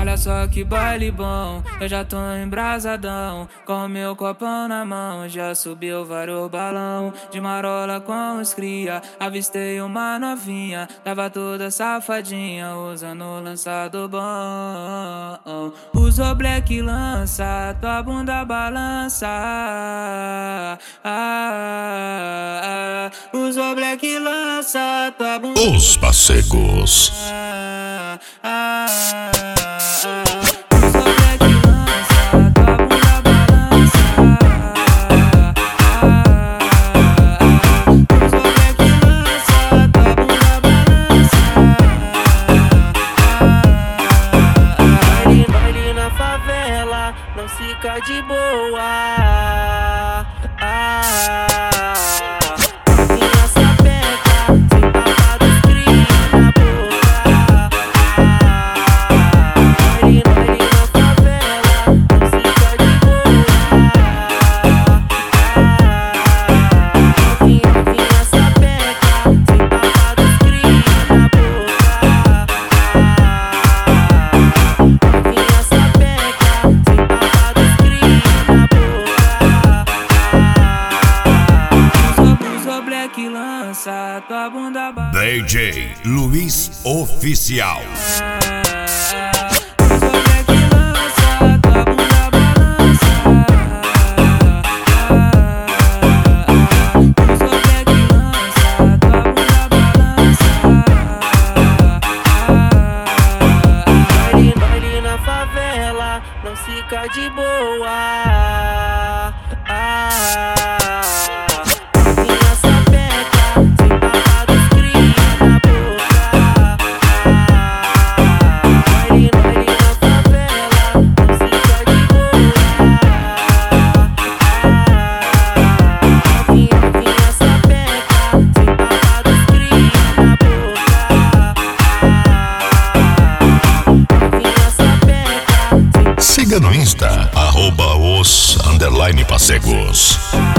Olha só que baile bom, eu já tô embrasadão, com o meu copão na mão, já subiu vários balão. De marola com os cria, avistei uma novinha, tava toda safadinha, usando o lançado bom. Usou black lança, tua bunda balança. Usou black lança, tua bunda. Os Passegos. Baile na favela, não fica de boa. Minha sapeca, sem pagar dos cria na boca. Baile na favela, não fica de boa. Minha sapeca, sem pagar dos cria na boca. Minha sapeca, sem pagar dos cria na boca. Usou black lança, tua bunda balança. DJ Luiz Oficial. Baile na favela, não fica de boa. Minha sapeca, sem pagar dos cria na boca. Baile na favela, não fica de boa. Minha sapeca, sem pagar dos cria na boca. Minha sapeca. Siga no Insta, @os_Passegos.